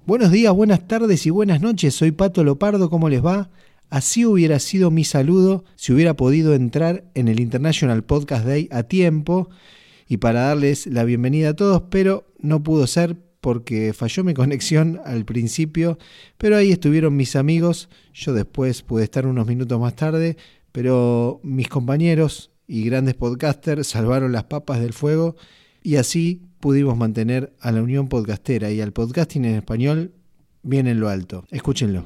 Buenos días, buenas tardes y buenas noches. Soy Pato Lopardo, ¿cómo les va? Así hubiera sido mi saludo si hubiera podido entrar en el International Podcast Day a tiempo y para darles la bienvenida a todos, pero no pudo ser porque falló mi conexión al principio, pero ahí estuvieron mis amigos. Yo después pude estar unos minutos más tarde, pero mis compañeros y grandes podcasters salvaron las papas del fuego y así pudimos mantener a la Unión Podcastera y al podcasting en español bien en lo alto. Escúchenlo.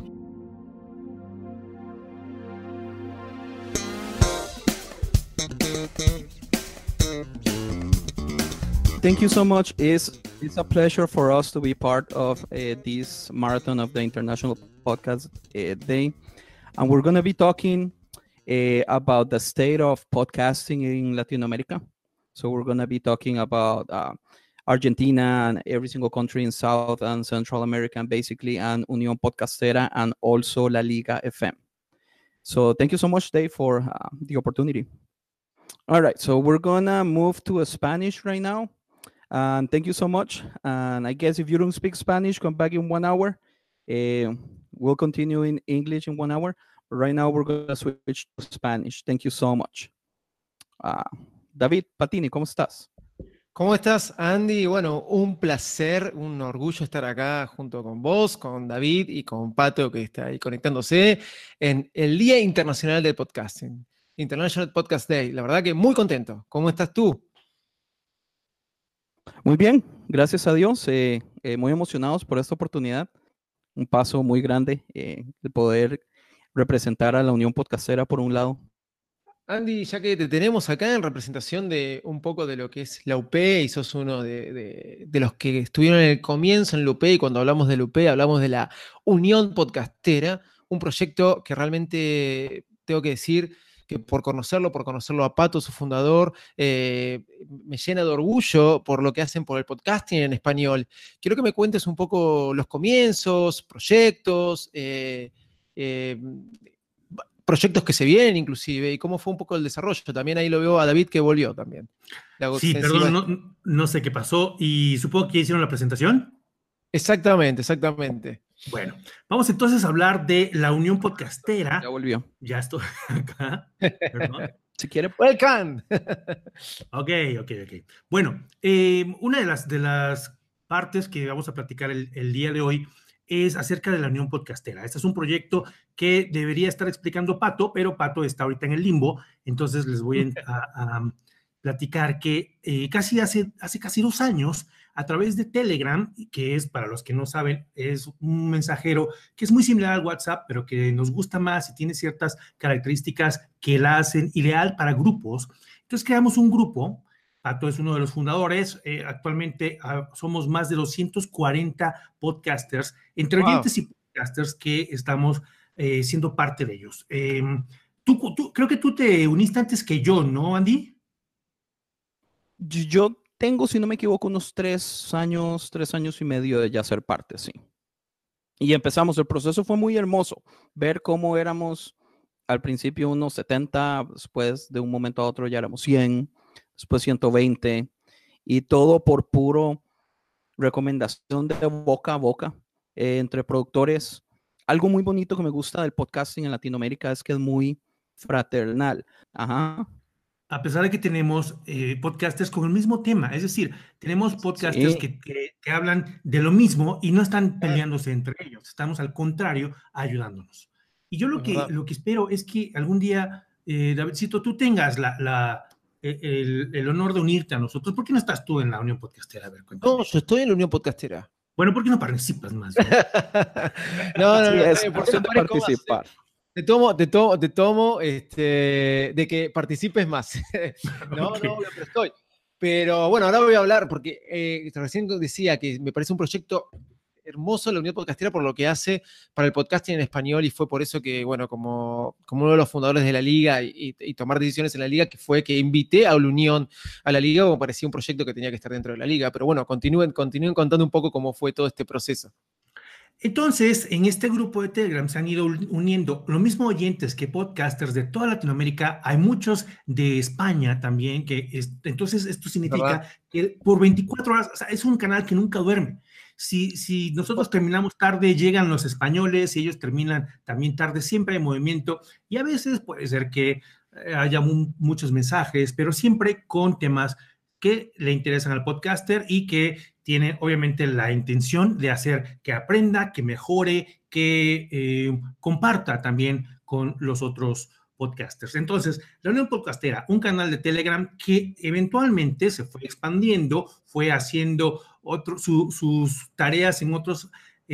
Thank you so much. It's a pleasure for us to be part of this marathon of the International Podcast Day. And we're going to be talking about the state of podcasting in Latin America. So we're going to be talking about Argentina and every single country in South and Central America, basically, and Unión Podcastera, and also La Liga FM. So thank you so much, Dave, for the opportunity. All right, so we're going to move to Spanish right now. And thank you so much. And I guess if you don't speak Spanish, come back in 1 hour. We'll continue in English in 1 hour. But right now, we're going to switch to Spanish. Thank you so much. David Patini, ¿cómo estás? ¿Cómo estás, Andy? Bueno, un placer, un orgullo estar acá junto con vos, con David y con Pato, que está ahí conectándose en el Día Internacional del Podcasting, International Podcast Day. La verdad que muy contento. ¿Cómo estás tú? Muy bien, gracias a Dios. Muy emocionados por esta oportunidad. Un paso muy grande, el poder representar a la Unión Podcastera por un lado. Andy, ya que te tenemos acá en representación de un poco de lo que es la UP y sos uno de los que estuvieron en el comienzo en la UP, y cuando hablamos de la UP hablamos de la Unión Podcastera, un proyecto que realmente tengo que decir que por conocerlo a Pato, su fundador, me llena de orgullo por lo que hacen por el podcasting en español. Quiero que me cuentes un poco los comienzos, proyectos, proyectos que se vienen inclusive, y cómo fue un poco el desarrollo. También ahí lo veo a David que volvió también. Sí, perdón, no sé qué pasó, y supongo que ya hicieron la presentación. Exactamente. Bueno, vamos entonces a hablar de la Unión Podcastera. Ya volvió. Ya estoy acá. Perdón. Si quiere. Welcome. Ok. Bueno, una de las partes que vamos a platicar el día de hoy es acerca de la Unión Podcastera. Este es un proyecto que debería estar explicando Pato, pero Pato está ahorita en el limbo, entonces les voy a platicar que hace casi 2 años, a través de Telegram, que es, para los que no saben, es un mensajero que es muy similar al WhatsApp, pero que nos gusta más y tiene ciertas características que la hacen ideal para grupos. Entonces creamos un grupo. Pato es uno de los fundadores. Actualmente somos más de 240 podcasters, entre oyentes y podcasters, que estamos siendo parte de ellos. Creo que tú te uniste antes que yo, ¿no, Andy? Yo tengo, si no me equivoco, unos 3 años y medio de ya ser parte, sí. Y empezamos, el proceso fue muy hermoso, ver cómo éramos al principio unos 70, después de un momento a otro ya éramos 100, después 120, y todo por puro recomendación de boca a boca entre productores. Algo muy bonito que me gusta del podcasting en Latinoamérica es que es muy fraternal. Ajá. A pesar de que tenemos podcasters con el mismo tema, es decir, tenemos podcasters que hablan de lo mismo y no están peleándose entre ellos, estamos al contrario ayudándonos. Y yo lo que espero es que algún día, Davidcito, tú tengas el honor de unirte a nosotros. ¿Por qué no estás tú en la Unión Podcastera? A ver, cuéntame. No, yo estoy en la Unión Podcastera. Bueno, ¿por qué no participas más? No, es por participar. Te tomo de que participes más. No, pero estoy. Pero bueno, ahora voy a hablar porque recién decía que me parece un proyecto hermoso la Unión Podcastera por lo que hace para el podcasting en español, y fue por eso que, bueno, como uno de los fundadores de la Liga y tomar decisiones en la Liga, que fue que invité a la Unión a la Liga, como parecía un proyecto que tenía que estar dentro de la Liga. Pero bueno, continúen contando un poco cómo fue todo este proceso. Entonces, en este grupo de Telegram se han ido uniendo los mismos oyentes que podcasters de toda Latinoamérica. Hay muchos de España también, entonces esto significa ¿Verdad? que por 24 horas, o sea, es un canal que nunca duerme. Si nosotros terminamos tarde, llegan los españoles y ellos terminan también tarde, siempre hay movimiento y a veces puede ser que haya muchos mensajes, pero siempre con temas que le interesan al podcaster y que tiene obviamente la intención de hacer que aprenda, que mejore, que comparta también con los otros podcasters. Entonces, la Unión Podcastera, un canal de Telegram que eventualmente se fue expandiendo, fue haciendo sus tareas en otros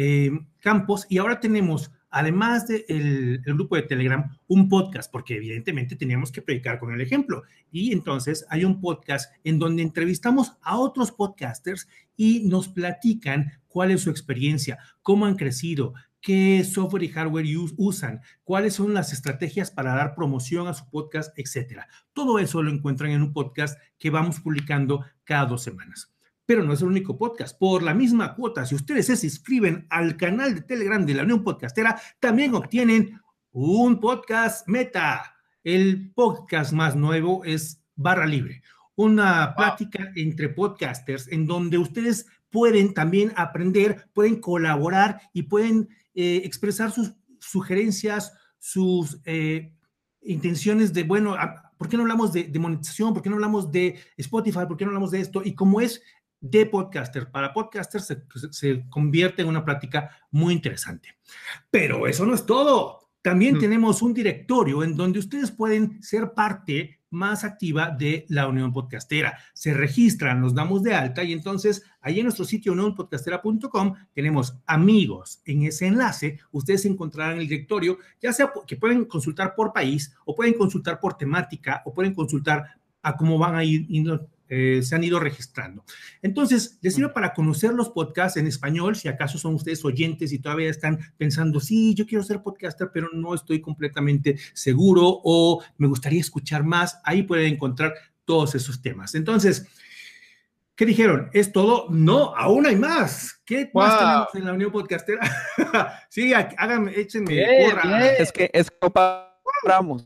campos y ahora tenemos, además del grupo de Telegram, un podcast, porque evidentemente teníamos que predicar con el ejemplo. Y entonces hay un podcast en donde entrevistamos a otros podcasters y nos platican cuál es su experiencia, cómo han crecido, qué software y hardware usan, cuáles son las estrategias para dar promoción a su podcast, etcétera. Todo eso lo encuentran en un podcast que vamos publicando cada 2 semanas. Pero no es el único podcast. Por la misma cuota, si ustedes se suscriben al canal de Telegram de la Unión Podcastera, también obtienen un podcast meta. El podcast más nuevo es Barra Libre, una plática entre podcasters en donde ustedes pueden también aprender, pueden colaborar y pueden expresar sus sugerencias, sus intenciones de, bueno, ¿por qué no hablamos de monetización? ¿Por qué no hablamos de Spotify? ¿Por qué no hablamos de esto? Y como es de podcaster para podcaster, se convierte en una plática muy interesante. Pero eso no es todo. También tenemos un directorio en donde ustedes pueden ser parte más activa de la Unión Podcastera. Se registran, nos damos de alta y entonces ahí en nuestro sitio unionpodcastera.com tenemos amigos. En ese enlace ustedes encontrarán el directorio, ya sea que pueden consultar por país o pueden consultar por temática o pueden consultar a cómo van a ir se han ido registrando. Entonces, les sirve para conocer los podcasts en español, si acaso son ustedes oyentes y todavía están pensando, sí, yo quiero ser podcaster, pero no estoy completamente seguro o me gustaría escuchar más. Ahí pueden encontrar todos esos temas. Entonces, ¿qué dijeron? ¿Es todo? No, aún hay más. ¿Qué más tenemos en la Unión Podcastera? Sí, háganme, échenme porra. Bien. Es que paramos.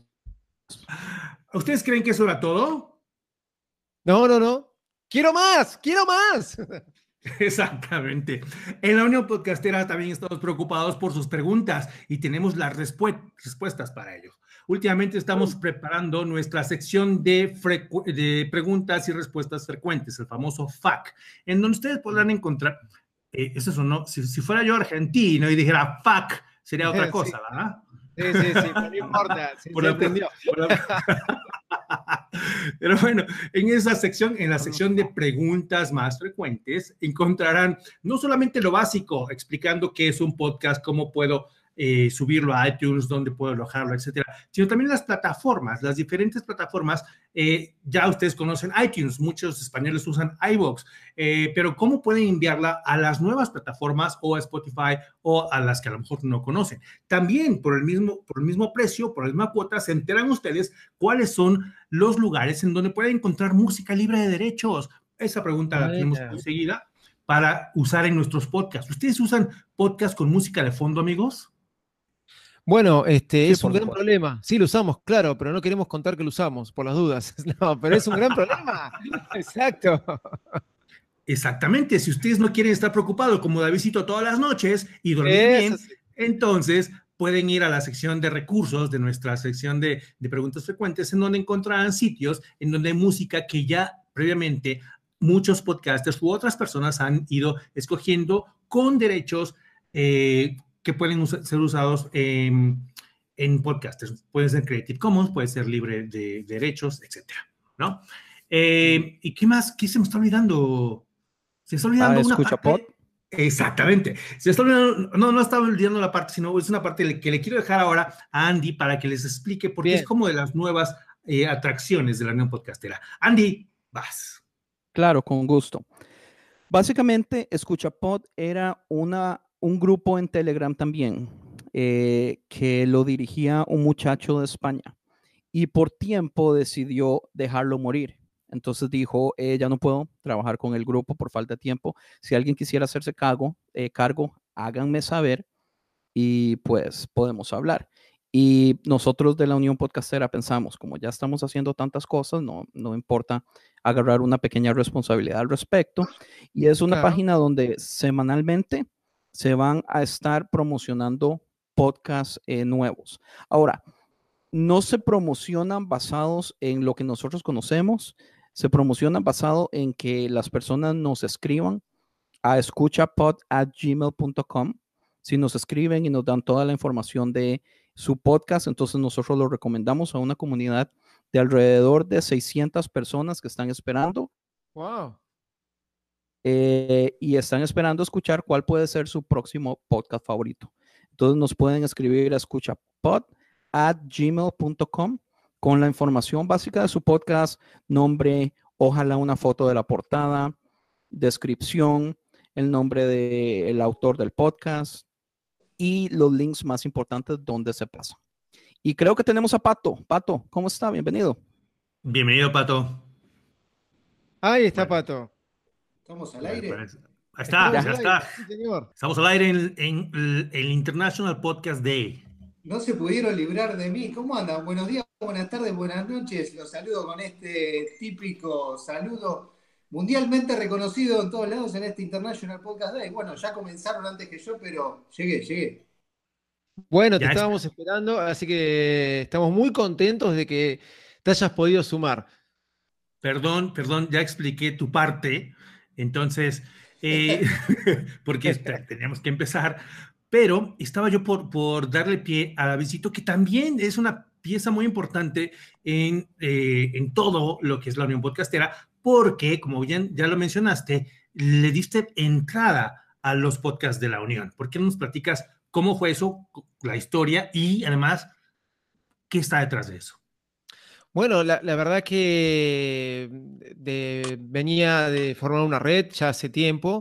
¿Ustedes creen que eso era todo? No. ¡Quiero más! ¡Quiero más! Exactamente. En la Unión Podcastera también estamos preocupados por sus preguntas y tenemos las respuestas para ellos. Últimamente estamos preparando nuestra sección de preguntas y respuestas frecuentes, el famoso FAQ, en donde ustedes podrán encontrar, eso sonó, si fuera yo argentino y dijera FAQ, sería otra cosa, ¿verdad? Sí, pero no importa. Sí, se entendió. Pero bueno, en esa sección, en la sección de preguntas más frecuentes, encontrarán no solamente lo básico, explicando qué es un podcast, cómo puedo subirlo a iTunes, dónde puedo alojarlo, etcétera, sino también las plataformas, las diferentes plataformas. Ya ustedes conocen iTunes, muchos españoles usan iVoox, pero cómo pueden enviarla a las nuevas plataformas o a Spotify o a las que a lo mejor no conocen. También por el mismo precio, por la misma cuota, se enteran ustedes cuáles son los lugares en donde pueden encontrar música libre de derechos. Esa pregunta la tenemos muy seguida para usar en nuestros podcasts. ¿Ustedes usan podcast con música de fondo, amigos? Bueno, es un gran problema. Sí, lo usamos, claro, pero no queremos contar que lo usamos, por las dudas. No, pero es un gran problema. Exacto. Exactamente. Si ustedes no quieren estar preocupados como Davidcito todas las noches y dormir bien, entonces pueden ir a la sección de recursos de nuestra sección de preguntas frecuentes, en donde encontrarán sitios en donde hay música que ya previamente muchos podcasters u otras personas han ido escogiendo con derechos que pueden ser usados en podcasters. Puede ser Creative Commons, puede ser libre de derechos, etcétera, ¿no? ¿Y qué más? ¿Qué se me está olvidando? Se está olvidando una parte. Pod. Exactamente. Se está olvidando, no estaba olvidando la parte, sino es una parte que le quiero dejar ahora a Andy para que les explique, porque es como de las nuevas atracciones de la Unión Podcastera. Andy, vas. Claro, con gusto. Básicamente, EscuchaPod era un grupo en Telegram también, que lo dirigía un muchacho de España y por tiempo decidió dejarlo morir. Entonces dijo, ya no puedo trabajar con el grupo por falta de tiempo. Si alguien quisiera hacerse cargo, háganme saber y pues podemos hablar. Y nosotros de la Unión Podcastera pensamos, como ya estamos haciendo tantas cosas, no importa agarrar una pequeña responsabilidad al respecto. Y es una página donde semanalmente se van a estar promocionando podcasts nuevos. Ahora, no se promocionan basados en lo que nosotros conocemos, se promocionan basado en que las personas nos escriban a escuchapod@gmail.com. Si nos escriben y nos dan toda la información de su podcast, entonces nosotros lo recomendamos a una comunidad de alrededor de 600 personas que están esperando. Wow. Y están esperando escuchar cuál puede ser su próximo podcast favorito. Entonces nos pueden escribir a escuchapod@gmail.com con la información básica de su podcast, nombre, ojalá una foto de la portada, descripción, el nombre del autor del podcast y los links más importantes donde se pasa. Y creo que tenemos a Pato. Pato, ¿cómo está? Bienvenido. Bienvenido, Pato. Ahí está, Bueno. Pato. ¿Estamos al aire? Ahí está, ya está. Sí, señor. Estamos al aire en el International Podcast Day. No se pudieron librar de mí. ¿Cómo andan? Buenos días, buenas tardes, buenas noches. Los saludo con este típico saludo mundialmente reconocido en todos lados en este International Podcast Day. Bueno, ya comenzaron antes que yo, pero llegué. Bueno, te Ya estábamos esperando, así que estamos muy contentos de que te hayas podido sumar. Perdón, ya expliqué tu parte, entonces, porque teníamos que empezar, pero estaba yo por darle pie a Davidcito, que también es una pieza muy importante en todo lo que es la Unión Podcastera, porque, como bien ya lo mencionaste, le diste entrada a los podcasts de la Unión. ¿Por qué no nos platicas cómo fue eso, la historia y además qué está detrás de eso? Bueno, la verdad que venía de formar una red ya hace tiempo,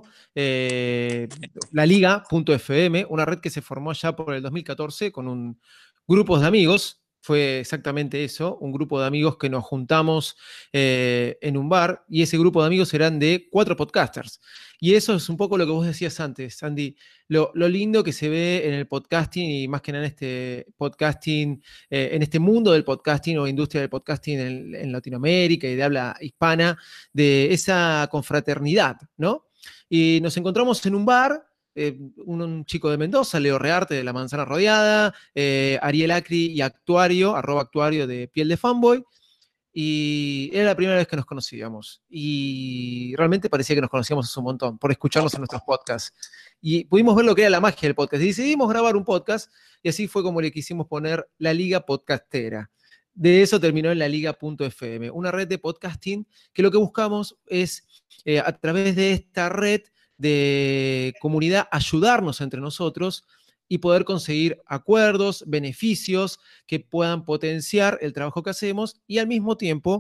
la Liga.fm, una red que se formó ya por el 2014 con un grupo de amigos. Fue exactamente eso, un grupo de amigos que nos juntamos en un bar y ese grupo de amigos eran de 4 podcasters. Y eso es un poco lo que vos decías antes, Andy, lo lindo que se ve en el podcasting y más que nada en este podcasting, en este mundo del podcasting o industria del podcasting en Latinoamérica y de habla hispana, de esa confraternidad, ¿no? Y nos encontramos en un bar, un chico de Mendoza, Leo Rearte de La Manzana Rodeada, Ariel Acri y @actuario de Piel de Fanboy, y era la primera vez que nos conocíamos. Y realmente parecía que nos conocíamos hace un montón, por escucharnos en nuestros podcasts. Y pudimos ver lo que era la magia del podcast. Y decidimos grabar un podcast, y así fue como le quisimos poner la Liga Podcastera. De eso terminó en la Liga.fm, una red de podcasting que lo que buscamos es, a través de esta red de comunidad, ayudarnos entre nosotros y poder conseguir acuerdos, beneficios que puedan potenciar el trabajo que hacemos y al mismo tiempo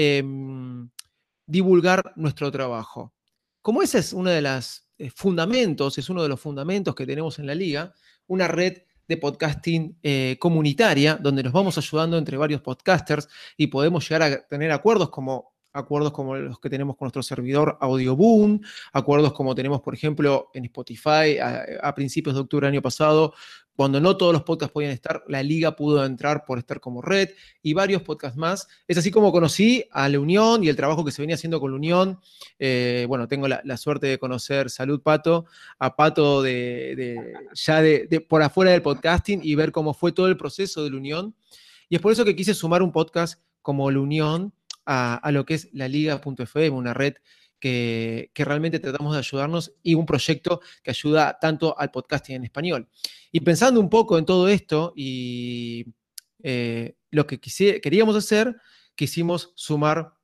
divulgar nuestro trabajo. Como ese es uno de los fundamentos, es uno de los fundamentos que tenemos en la Liga, una red de podcasting comunitaria, donde nos vamos ayudando entre varios podcasters y podemos llegar a tener acuerdos como los que tenemos con nuestro servidor Audioboom, acuerdos como tenemos, por ejemplo, en Spotify a principios de octubre del año pasado, cuando no todos los podcasts podían estar, la Liga pudo entrar por estar como red y varios podcasts más. Es así como conocí a la Unión y el trabajo que se venía haciendo con la Unión. Bueno, tengo la suerte de conocer, salud Pato, a Pato ya por afuera del podcasting y ver cómo fue todo el proceso de la Unión. Y es por eso que quise sumar un podcast como la Unión a lo que es la Liga.fm, una red que realmente tratamos de ayudarnos y un proyecto que ayuda tanto al podcasting en español. Y pensando un poco en todo esto y lo que queríamos hacer, quisimos sumar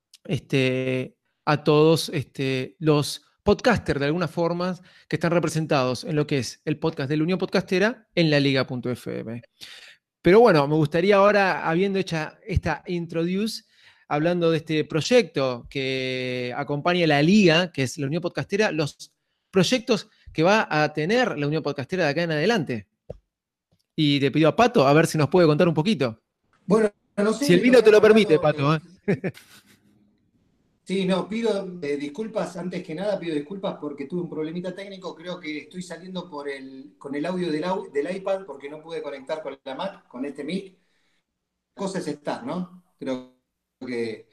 a todos los podcasters de alguna forma que están representados en lo que es el podcast de la Unión Podcastera en la Liga.fm. Pero bueno, me gustaría ahora, habiendo hecho esta introduce, hablando de este proyecto que acompaña la Liga, que es la Unión Podcastera, los proyectos que va a tener la Unión Podcastera de acá en adelante. Y te pido a Pato a ver si nos puede contar un poquito. Bueno, no sé. Si el vino te lo permite, Pato. Sí, no, pido disculpas, antes que nada pido disculpas porque tuve un problemita técnico, creo que estoy saliendo con el audio del iPad porque no pude conectar con la Mac, con este mic. La cosa es estar, ¿no? Creo que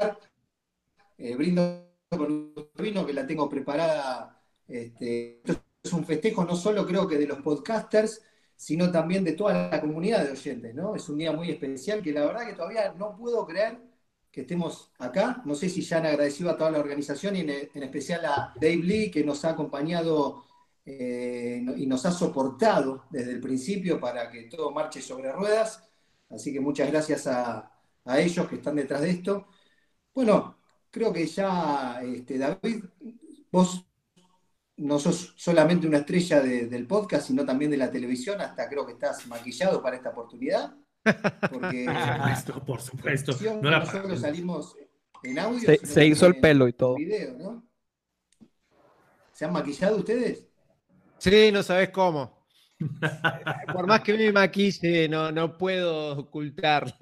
brindo con un vino que la tengo preparada. Esto es un festejo no solo creo que de los podcasters, sino también de toda la comunidad de oyentes, ¿no? Es un día muy especial que la verdad que todavía no puedo creer que estemos acá. No sé si ya han agradecido a toda la organización y en especial a Dave Lee que nos ha acompañado y nos ha soportado desde el principio para que todo marche sobre ruedas. Así que muchas gracias a ellos que están detrás de esto. Bueno, creo que ya, David, vos no sos solamente una estrella del podcast, sino también de la televisión, hasta creo que estás maquillado para esta oportunidad, porque Por supuesto. No no era para solo menos. salimos en audio, sino Se hizo el también pelo y en todo. video, ¿no? ¿Se han maquillado ustedes? Sí, no sabes cómo. Por más que me maquille, no puedo ocultar.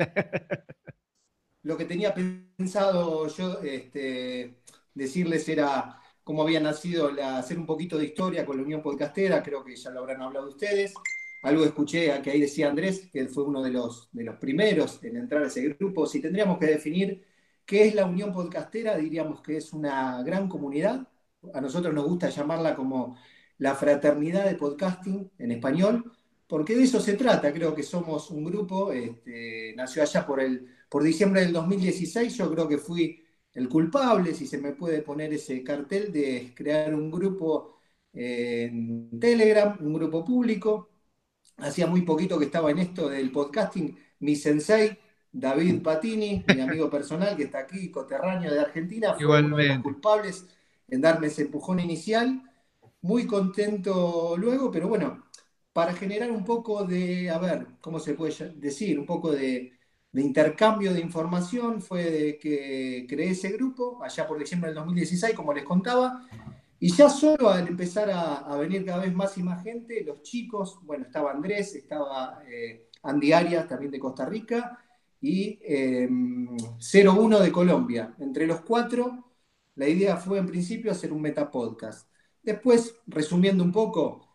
Lo que tenía pensado yo decirles era cómo había nacido hacer un poquito de historia con la Unión Podcastera, creo que ya lo habrán hablado ustedes. Algo escuché que ahí decía Andrés, que él fue uno de los primeros en entrar a ese grupo. Si tendríamos que definir qué es la Unión Podcastera, diríamos que es una gran comunidad. A nosotros nos gusta llamarla como la fraternidad de podcasting en español, porque de eso se trata. Creo que somos un grupo, nació allá por diciembre del 2016, yo creo que fui el culpable, si se me puede poner ese cartel, de crear un grupo en Telegram, un grupo público. Hacía muy poquito que estaba en esto del podcasting. Mi sensei, David Patini, mi amigo personal que está aquí, coterráneo de Argentina, fue uno de los Igualmente. culpables en darme ese empujón inicial. Muy contento luego, pero bueno, para generar un poco de, a ver, ¿cómo se puede decir? Un poco de intercambio de información fue de que creé ese grupo allá por diciembre del 2016, como les contaba, y ya solo al empezar a venir cada vez más y más gente, los chicos, bueno, estaba Andrés, estaba Andy Arias, también de Costa Rica, y 01 de Colombia. Entre los cuatro, la idea fue en principio hacer un metapodcast. Después, resumiendo un poco,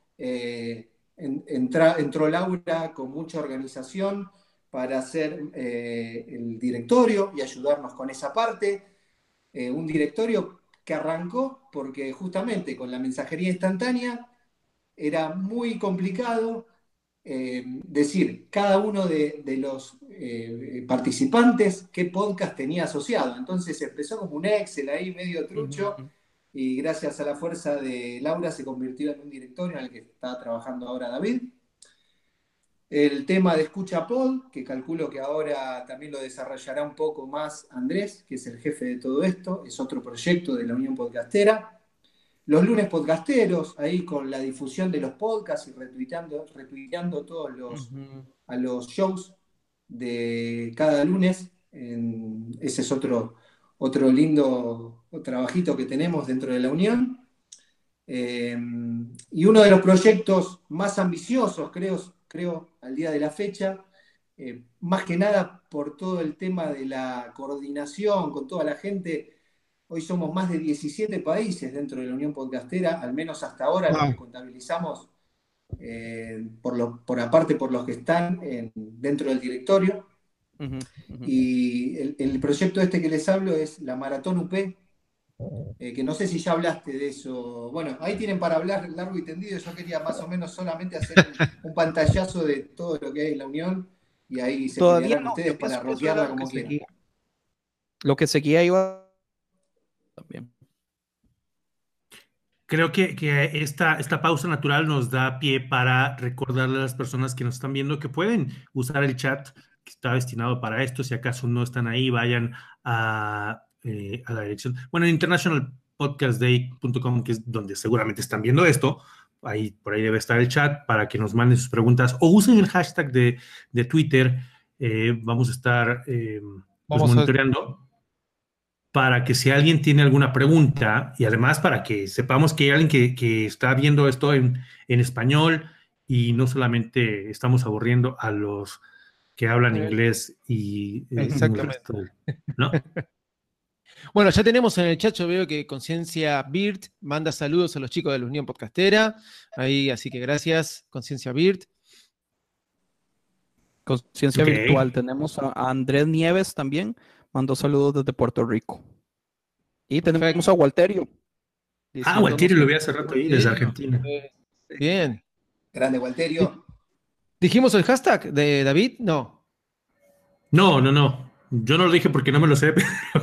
entró Laura con mucha organización para hacer el directorio y ayudarnos con esa parte. Un directorio que arrancó porque justamente con la mensajería instantánea era muy complicado decir cada uno de los participantes qué podcast tenía asociado. Entonces empezó como un Excel ahí medio trucho y gracias a la fuerza de Laura se convirtió en un directorio en el que está trabajando ahora David. El tema de Escucha Pod, que calculo que ahora también lo desarrollará un poco más Andrés, que es el jefe de todo esto, es otro proyecto de la Unión Podcastera. Los lunes podcasteros, ahí con la difusión de los podcasts y retuiteando todos a los shows de cada lunes. Ese es otro lindo trabajito que tenemos dentro de la Unión. Y uno de los proyectos más ambiciosos, creo al día de la fecha, más que nada por todo el tema de la coordinación con toda la gente. Hoy somos más de 17 países dentro de la Unión Podcastera, al menos hasta ahora los que Wow. contabilizamos, aparte por los que están dentro del directorio. Y el proyecto este que les hablo es la Maratón UP, que no sé si ya hablaste de eso. Bueno, ahí tienen para hablar largo y tendido. Yo quería más o menos solamente hacer un pantallazo de todo lo que hay en la Unión y ahí se Todavía pelearán no, yo ustedes para pienso que eso era roquearla lo que como quieran. seguía. Lo que seguía iba también. Creo que esta pausa natural nos da pie para recordarle a las personas que nos están viendo que pueden usar el chat que está destinado para esto. Si acaso no están ahí, vayan a la dirección. Bueno, en internationalpodcastday.com, que es donde seguramente están viendo esto. Ahí, por ahí debe estar el chat para que nos manden sus preguntas o usen el hashtag de Twitter. Vamos a estar pues Vamos a monitoreando para que si alguien tiene alguna pregunta y además para que sepamos que hay alguien que está viendo esto en español y no solamente estamos aburriendo a los que hablan inglés y Exactamente. ¿no? Bueno, ya tenemos en el chat, yo veo que Conciencia Birt manda saludos a los chicos de la Unión Podcastera. Ahí, así que gracias, Conciencia Birt. Conciencia Ok. virtual. Tenemos a Andrés Nieves también. Mandó saludos desde Puerto Rico. Y tenemos Perfecto. a Walterio. Ah, Walterio lo vi diciéndonos hace rato ahí desde Argentina. Bien. Grande, Walterio. ¿Dijimos el hashtag de David? No. No. Yo no lo dije porque no me lo sé.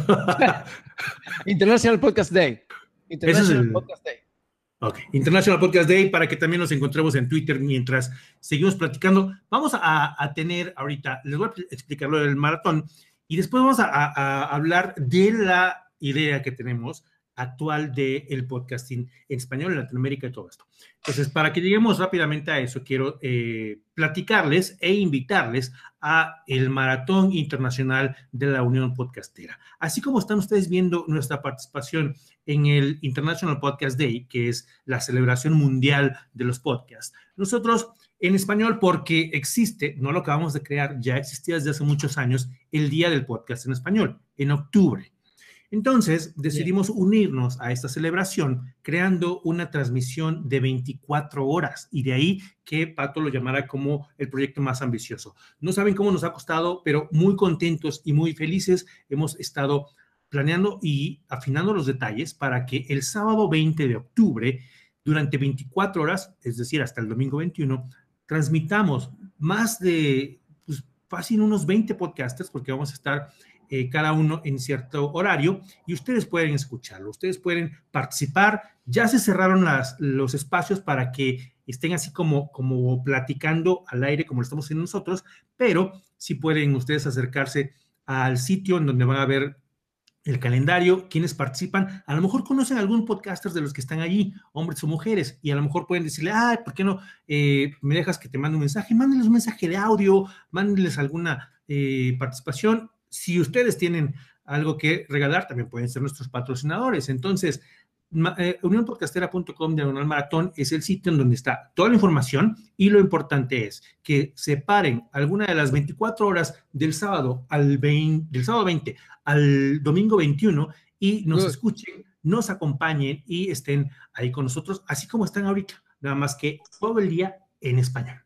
International Podcast Day. International el- Podcast Day. Ok, International Podcast Day, para que también nos encontremos en Twitter mientras seguimos platicando. Vamos a tener ahorita, les voy a explicar lo del maratón y después vamos a hablar de la idea que tenemos actual del podcasting en español en Latinoamérica y todo esto. Entonces, para que lleguemos rápidamente a eso, quiero platicarles e invitarles a el Maratón Internacional de la Unión Podcastera. Así como están ustedes viendo nuestra participación en el International Podcast Day, que es la celebración mundial de los podcasts. Nosotros, en español, porque existe, no lo acabamos de crear, ya existía desde hace muchos años, el Día del Podcast en Español, en octubre. Entonces, decidimos unirnos a esta celebración creando una transmisión de 24 horas y de ahí que Pato lo llamara como el proyecto más ambicioso. No saben cómo nos ha costado, pero muy contentos y muy felices hemos estado planeando y afinando los detalles para que el sábado 20 de octubre, durante 24 horas, es decir, hasta el domingo 21, transmitamos más de, pues, fácil unos 20 podcasters, porque vamos a estar cada uno en cierto horario y ustedes pueden escucharlo, ustedes pueden participar. Ya se cerraron los espacios para que estén así como platicando al aire como lo estamos haciendo nosotros, pero sí pueden ustedes acercarse al sitio en donde van a ver el calendario, quienes participan. A lo mejor conocen algún podcaster de los que están allí, hombres o mujeres, y a lo mejor pueden decirle, ay, ¿por qué no me dejas que te mande un mensaje? Mándenles un mensaje de audio, mándenles alguna participación. Si ustedes tienen algo que regalar, también pueden ser nuestros patrocinadores. Entonces, unionpodcastera.com/maratón es el sitio en donde está toda la información y lo importante es que separen alguna de las 24 horas del sábado del sábado 20 al domingo 21 y nos escuchen, nos acompañen y estén ahí con nosotros, así como están ahorita, nada más que todo el día en español.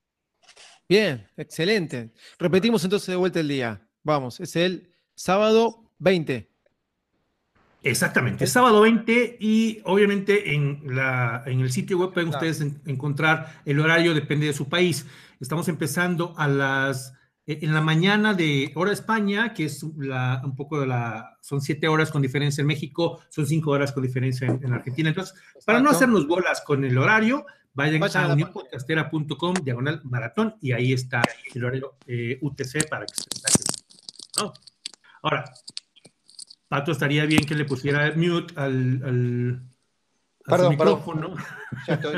Bien, excelente. Repetimos entonces de vuelta el día. Vamos, es el sábado 20. Exactamente, sábado 20 y obviamente en el sitio web pueden ustedes encontrar el horario, depende de su país. Estamos empezando en la mañana de hora España, que es son 7 horas con diferencia en México, son 5 horas con diferencia en Argentina. Entonces, para no hacernos bolas con el horario, vayan a unionpodcastera.com/maratón y ahí está el horario UTC para que se saquen. ¿No? Ahora, Pato, estaría bien que le pusiera mute al micrófono. Ya estoy.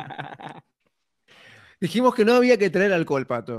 Dijimos que no había que traer alcohol, Pato.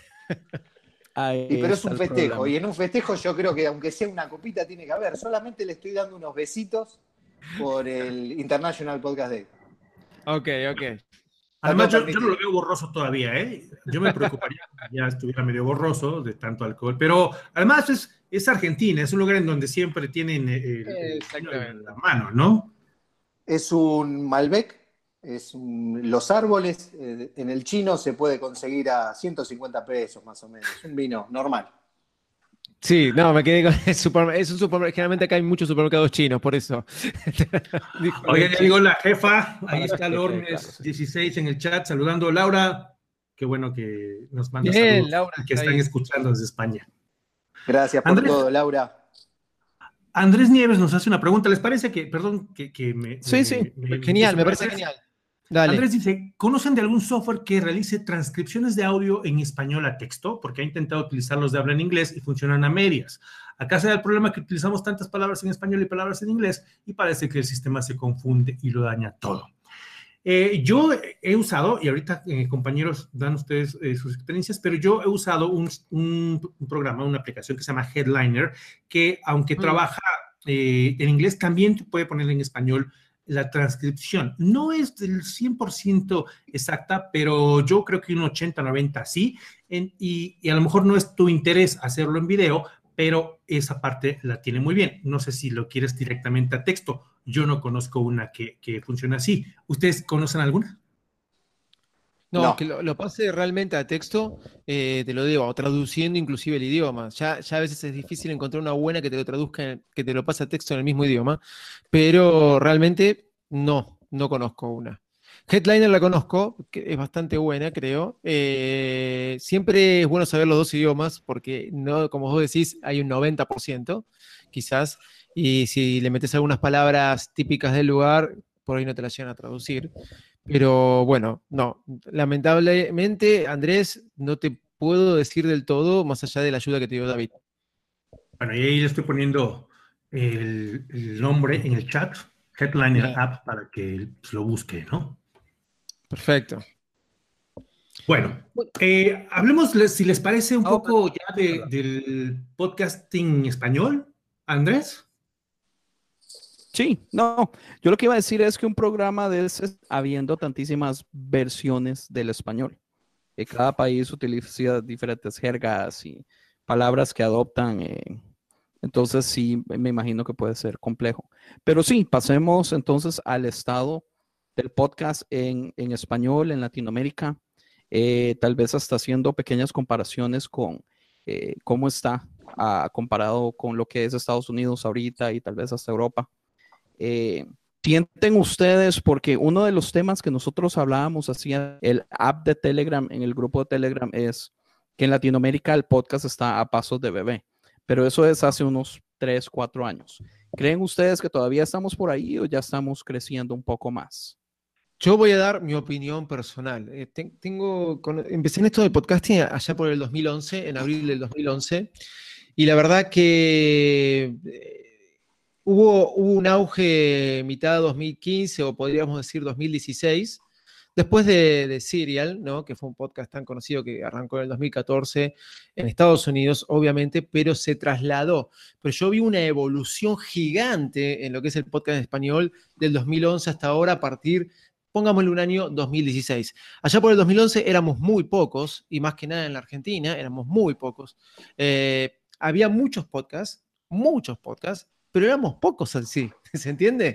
Pero es un festejo, y en un festejo yo creo que aunque sea una copita tiene que haber. Solamente le estoy dando unos besitos por el International Podcast Day. Ok. Además, yo no lo veo borroso todavía, ¿eh? Yo me preocuparía que ya estuviera medio borroso de tanto alcohol, pero además es Argentina, es un lugar en donde siempre tienen la mano, ¿no? Es un Malbec, los árboles, en el chino se puede conseguir a 150 pesos más o menos, un vino normal. Sí, no, me quedé con el supermercado. Es un supermercado. Generalmente acá hay muchos supermercados chinos, por eso. Oye, ya llegó la jefa. Ahí está Lornes16 en el chat saludando. Laura, qué bueno que nos manda saludos. Laura, que están escuchando desde España. Gracias por todo, Laura. Andrés Nieves nos hace una pregunta. ¿Les parece que, perdón, que me... Sí, genial, me parece genial. Dale. Andrés dice, ¿conocen de algún software que realice transcripciones de audio en español a texto? Porque ha intentado utilizarlos de habla en inglés y funcionan a medias. Acá se da el problema que utilizamos tantas palabras en español y palabras en inglés y parece que el sistema se confunde y lo daña todo. Yo he usado, y ahorita compañeros dan ustedes sus experiencias, pero yo he usado un programa, una aplicación que se llama Headliner, que aunque trabaja en inglés, también te puede poner en español la transcripción. No es del 100% exacta, pero yo creo que un 80-90 sí, y a lo mejor no es tu interés hacerlo en video, pero esa parte la tiene muy bien. No sé si lo quieres directamente a texto. Yo no conozco una que funcione así. ¿Ustedes conocen alguna? No, que lo pase realmente a texto, te lo digo, o traduciendo inclusive el idioma. Ya a veces es difícil encontrar una buena que te lo traduzca, que te lo pase a texto en el mismo idioma, pero realmente no conozco una. Headliner la conozco, que es bastante buena, creo. Siempre es bueno saber los dos idiomas, porque no, como vos decís, hay un 90%, quizás, y si le metes algunas palabras típicas del lugar, por ahí no te las llegan a traducir. Pero bueno, no, lamentablemente, Andrés, no te puedo decir del todo, más allá de la ayuda que te dio David. Bueno, y ahí le estoy poniendo el nombre en el chat, Headliner Bien. App, para que pues, lo busque, ¿no? Perfecto. Bueno, hablemos, si les parece, un poco ya del podcasting español, Andrés. Sí, no, yo lo que iba a decir es que un programa de ese, habiendo tantísimas versiones del español, que cada país utiliza diferentes jergas y palabras que adoptan, entonces sí, me imagino que puede ser complejo. Pero sí, pasemos entonces al estado del podcast en español en Latinoamérica, tal vez hasta haciendo pequeñas comparaciones con cómo está comparado con lo que es Estados Unidos ahorita y tal vez hasta Europa. Eh, Sienten ustedes, porque uno de los temas que nosotros hablábamos hacía el app de Telegram, en el grupo de Telegram, es que en Latinoamérica el podcast está a pasos de bebé, pero eso es hace unos 3, 4 años. ¿Creen ustedes que todavía estamos por ahí o ya estamos creciendo un poco más? Yo voy a dar mi opinión personal. Empecé en esto del podcasting allá por el 2011, en abril del 2011, y la verdad que hubo un auge mitad 2015 o podríamos decir 2016, después de Serial, ¿no? Que fue un podcast tan conocido que arrancó en el 2014 en Estados Unidos, obviamente, pero se trasladó. Pero yo vi una evolución gigante en lo que es el podcast en español del 2011 hasta ahora, a partir, pongámosle un año 2016. Allá por el 2011 éramos muy pocos, y más que nada en la Argentina, éramos muy pocos. Había muchos podcasts, pero éramos pocos así, ¿se entiende?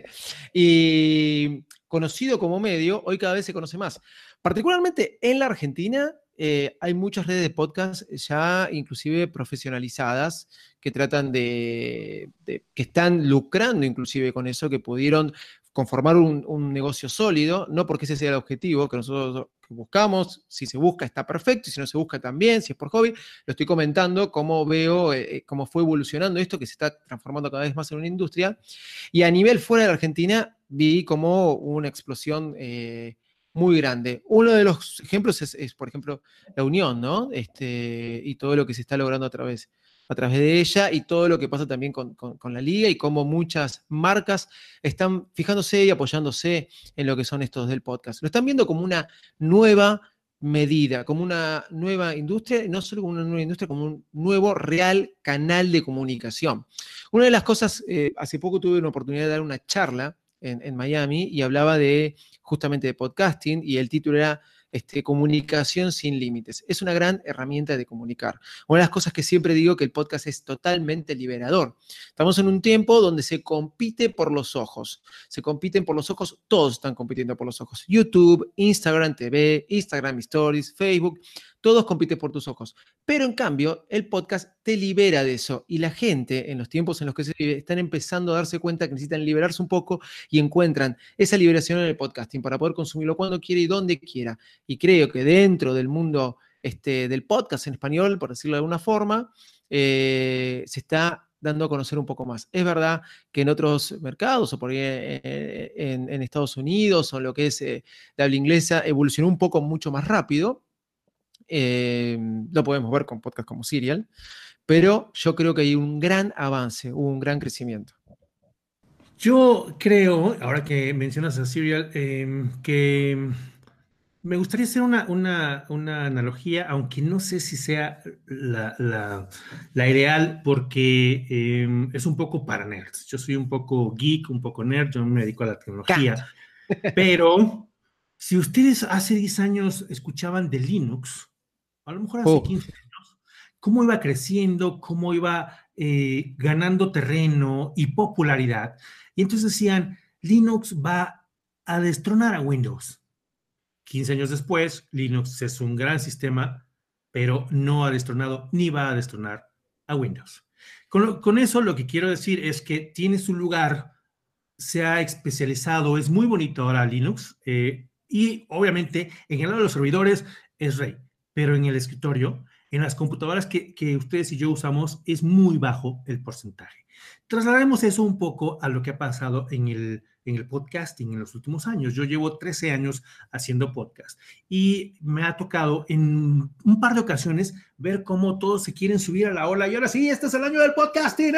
Y conocido como medio, hoy cada vez se conoce más. Particularmente en la Argentina, hay muchas redes de podcast ya inclusive profesionalizadas que tratan que están lucrando inclusive con eso, que pudieron conformar un negocio sólido, no porque ese sea el objetivo que nosotros buscamos, si se busca está perfecto, y si no se busca también, si es por hobby, lo estoy comentando, cómo veo, cómo fue evolucionando esto, que se está transformando cada vez más en una industria, y a nivel fuera de la Argentina vi como una explosión muy grande. Uno de los ejemplos es, por ejemplo, la Unión, ¿no? Y todo lo que se está logrando a través de ella, y todo lo que pasa también con la liga, y cómo muchas marcas están fijándose y apoyándose en lo que son estos del podcast. Lo están viendo como una nueva medida, como una nueva industria, y no solo como una nueva industria, como un nuevo real canal de comunicación. Una de las cosas, hace poco tuve una oportunidad de dar una charla en Miami, y hablaba justamente de podcasting, y el título era Comunicación sin límites. Es una gran herramienta de comunicar. Una de las cosas que siempre digo, que el podcast es totalmente liberador. Estamos en un tiempo donde se compite por los ojos. Se compiten por los ojos, todos están compitiendo por los ojos. YouTube, Instagram TV, Instagram Stories, Facebook, todos compiten por tus ojos. Pero en cambio, el podcast te libera de eso, y la gente, en los tiempos en los que se vive, están empezando a darse cuenta que necesitan liberarse un poco, y encuentran esa liberación en el podcasting para poder consumirlo cuando quiera y donde quiera. Y creo que dentro del mundo del podcast en español, por decirlo de alguna forma, se está dando a conocer un poco más. Es verdad que en otros mercados, o por ahí en Estados Unidos, o en lo que es de habla inglesa, evolucionó un poco mucho más rápido. Lo podemos ver con podcasts como Serial, pero yo creo que hay un gran avance, hubo un gran crecimiento. Yo creo, ahora que mencionas a Serial, que me gustaría hacer una analogía, aunque no sé si sea la ideal, porque es un poco para nerds. Yo soy un poco geek, un poco nerd, yo me dedico a la tecnología, pero si ustedes hace 10 años escuchaban de Linux, a lo mejor hace 15 años, cómo iba creciendo, cómo iba ganando terreno y popularidad. Y entonces decían, Linux va a destronar a Windows. 15 años después, Linux es un gran sistema, pero no ha destronado ni va a destronar a Windows. Con eso lo que quiero decir es que tiene su lugar, se ha especializado, es muy bonito ahora Linux, y obviamente en el lado de los servidores es rey, pero en el escritorio, en las computadoras que ustedes y yo usamos, es muy bajo el porcentaje. Traslademos eso un poco a lo que ha pasado en el podcasting en los últimos años. Yo llevo 13 años haciendo podcast y me ha tocado en un par de ocasiones ver cómo todos se quieren subir a la ola y ahora sí, este es el año del podcasting.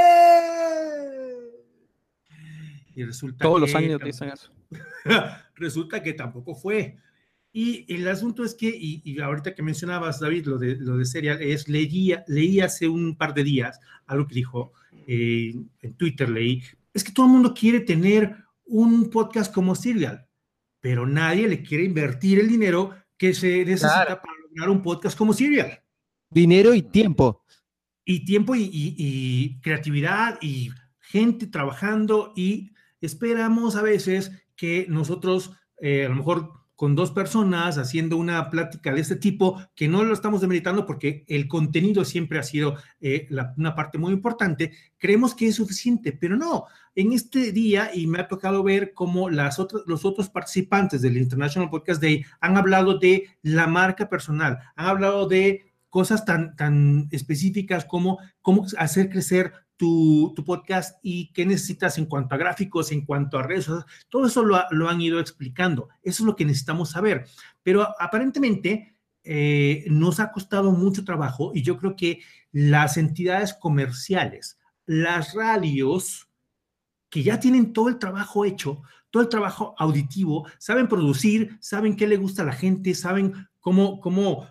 Y resulta Todos que los años dicen eso. resulta que tampoco fue. Y el asunto es que, y ahorita que mencionabas, David, lo de Serial, leí hace un par de días algo que dijo, en Twitter leí, es que todo el mundo quiere tener un podcast como Serial, pero nadie le quiere invertir el dinero que se necesita para lograr un podcast como Serial. Dinero y tiempo. Y tiempo y creatividad y gente trabajando, y esperamos a veces que nosotros, a lo mejor con dos personas haciendo una plática de este tipo, que no lo estamos demeritando porque el contenido siempre ha sido una parte muy importante, creemos que es suficiente, pero no. En este día, y me ha tocado ver cómo los otros participantes del International Podcast Day han hablado de la marca personal, han hablado de cosas tan específicas como cómo hacer crecer tu podcast y qué necesitas en cuanto a gráficos, en cuanto a redes, todo eso lo han ido explicando. Eso es lo que necesitamos saber. Pero aparentemente nos ha costado mucho trabajo, y yo creo que las entidades comerciales, las radios, que ya tienen todo el trabajo hecho, todo el trabajo auditivo, saben producir, saben qué le gusta a la gente, saben cómo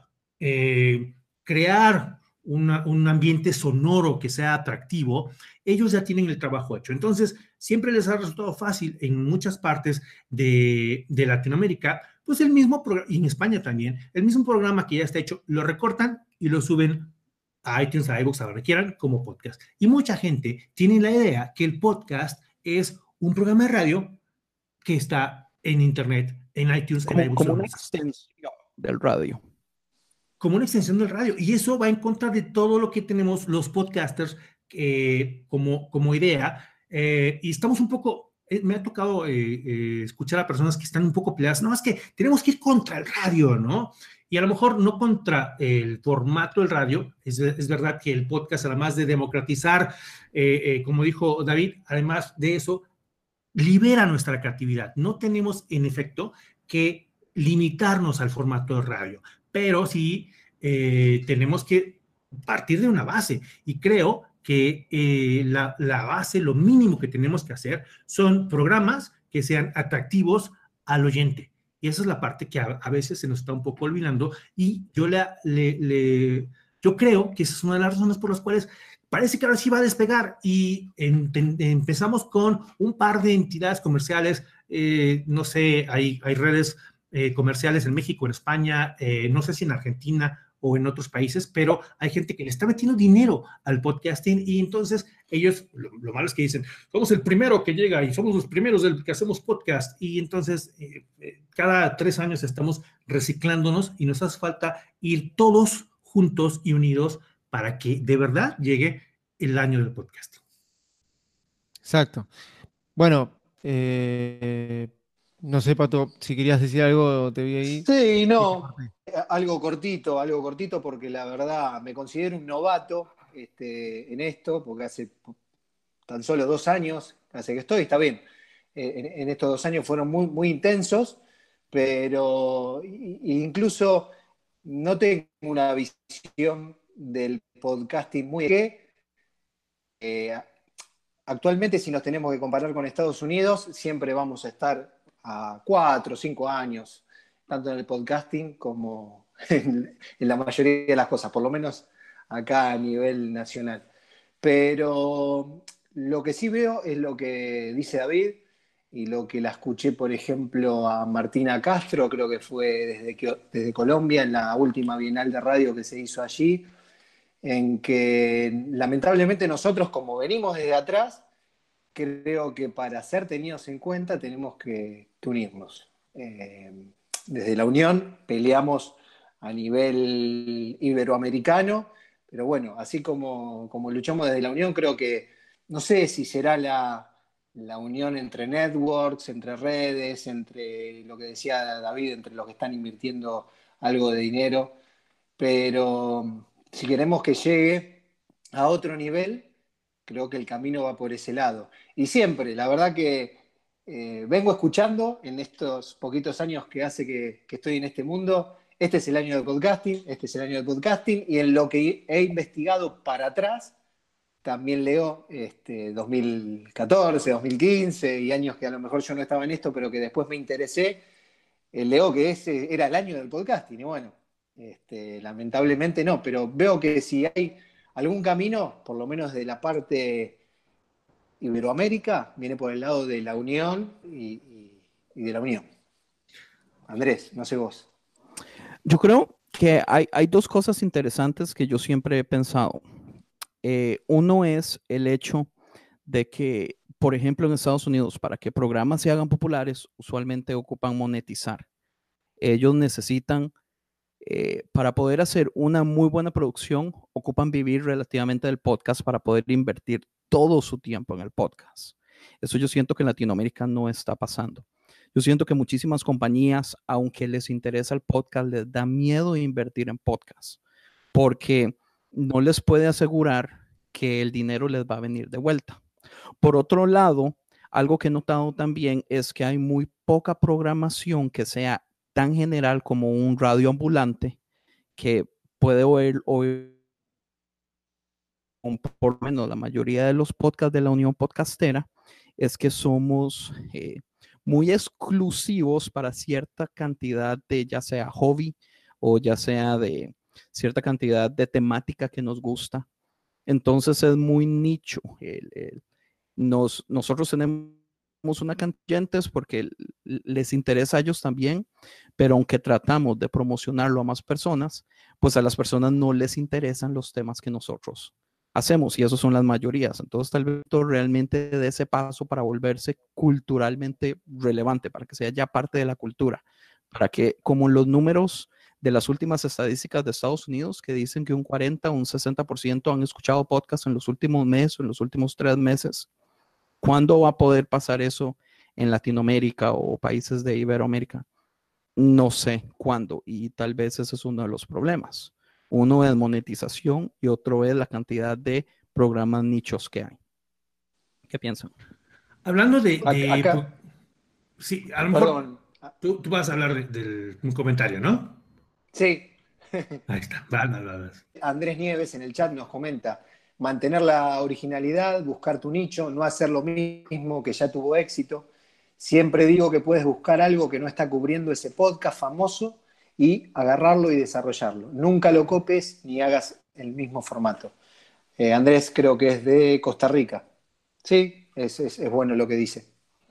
crear un ambiente sonoro que sea atractivo, ellos ya tienen el trabajo hecho. Entonces, siempre les ha resultado fácil en muchas partes de Latinoamérica, pues el mismo programa, y en España también, el mismo programa que ya está hecho, lo recortan y lo suben a iTunes, a iVoox, a donde quieran, como podcast. Y mucha gente tiene la idea que el podcast es un programa de radio que está en Internet, en iTunes, en iVoox. Como una extensión del radio. Como una extensión del radio. Y eso va en contra de todo lo que tenemos los podcasters como idea. Y estamos un poco, me ha tocado escuchar a personas que están un poco peleadas. No, es que tenemos que ir contra el radio, ¿no? Y a lo mejor no contra el formato del radio. Es verdad que el podcast, además de democratizar, como dijo David, además de eso, libera nuestra creatividad. No tenemos, en efecto, que limitarnos al formato de radio, pero sí tenemos que partir de una base. Y creo que la base, lo mínimo que tenemos que hacer son programas que sean atractivos al oyente. Y esa es la parte que a veces se nos está un poco olvidando. Y yo creo que esa es una de las razones por las cuales parece que ahora sí va a despegar, y empezamos con un par de entidades comerciales, no sé, hay redes comerciales en México, en España, no sé si en Argentina o en otros países, pero hay gente que le está metiendo dinero al podcasting, y entonces ellos, lo malo es que dicen, somos el primero que llega y somos los primeros que hacemos podcast, y entonces cada 3 años estamos reciclándonos y nos hace falta ir todos juntos y unidos para que de verdad llegue el año del podcasting. Exacto. Bueno, no sé, Pato, si querías decir algo, te vi ahí. Sí, no, algo cortito, porque la verdad me considero un novato en esto, porque hace tan solo 2 años, hace que estoy, está bien. En estos 2 años fueron muy, muy intensos, pero incluso no tengo una visión del podcasting muy que actualmente, si nos tenemos que comparar con Estados Unidos, siempre vamos a estar a 4 o 5 años, tanto en el podcasting como en la mayoría de las cosas, por lo menos acá a nivel nacional. Pero lo que sí veo es lo que dice David y lo que la escuché, por ejemplo, a Martina Castro, creo que fue desde Colombia, en la última Bienal de Radio que se hizo allí. en que lamentablemente nosotros, como venimos desde atrás, creo que para ser tenidos en cuenta tenemos que unirnos. Desde la Unión peleamos a nivel iberoamericano, pero bueno, así como luchamos desde la Unión, creo que no sé si será la unión entre networks, entre redes, entre lo que decía David, entre los que están invirtiendo algo de dinero, pero si queremos que llegue a otro nivel, creo que el camino va por ese lado. Y siempre, la verdad que vengo escuchando en estos poquitos años que hace que estoy en este mundo, este es el año del podcasting, este es el año del podcasting, y en lo que he investigado para atrás, también leo 2014, 2015 y años que a lo mejor yo no estaba en esto, pero que después me interesé, leo que ese era el año del podcasting. Y bueno, lamentablemente no, pero veo que si hay algún camino, por lo menos de la parte Iberoamérica, viene por el lado de la Unión y de la Unión. Andrés, no sé vos. Yo creo que hay dos cosas interesantes que yo siempre he pensado. Uno es el hecho de que, por ejemplo, en Estados Unidos, para que programas se hagan populares, usualmente ocupan monetizar. Ellos necesitan, para poder hacer una muy buena producción, ocupan vivir relativamente del podcast para poder invertir todo su tiempo en el podcast. Eso yo siento que en Latinoamérica no está pasando. Yo siento que muchísimas compañías, aunque les interesa el podcast, les da miedo invertir en podcast porque no les puede asegurar que el dinero les va a venir de vuelta. Por otro lado, algo que he notado también es que hay muy poca programación que sea tan general como un radio ambulante que puede oír por lo menos la mayoría de los podcasts de la Unión Podcastera, es que somos muy exclusivos para cierta cantidad de, ya sea hobby o ya sea de cierta cantidad de temática que nos gusta. Entonces es muy nicho. Nosotros tenemos una cantidad de oyentes porque les interesa a ellos también, pero aunque tratamos de promocionarlo a más personas, pues a las personas no les interesan los temas que nosotros hacemos y esos son las mayorías. Entonces tal vez realmente de ese paso para volverse culturalmente relevante, para que sea ya parte de la cultura, para que como los números de las últimas estadísticas de Estados Unidos que dicen que un 40 o un 60% han escuchado podcast en los últimos meses, en los últimos 3 meses. ¿Cuándo va a poder pasar eso en Latinoamérica o países de Iberoamérica? No sé cuándo y tal vez ese es uno de los problemas. Uno es monetización y otro es la cantidad de programas nichos que hay. ¿Qué piensan? Hablando de Acá, sí, a lo mejor perdón. tú vas a hablar de un comentario, ¿no? Sí. Ahí está. Va. Andrés Nieves en el chat nos comenta, mantener la originalidad, buscar tu nicho, no hacer lo mismo que ya tuvo éxito. Siempre digo que puedes buscar algo que no está cubriendo ese podcast famoso y agarrarlo y desarrollarlo. Nunca lo copies ni hagas el mismo formato. Andrés creo que es de Costa Rica. Sí, es bueno lo que dice.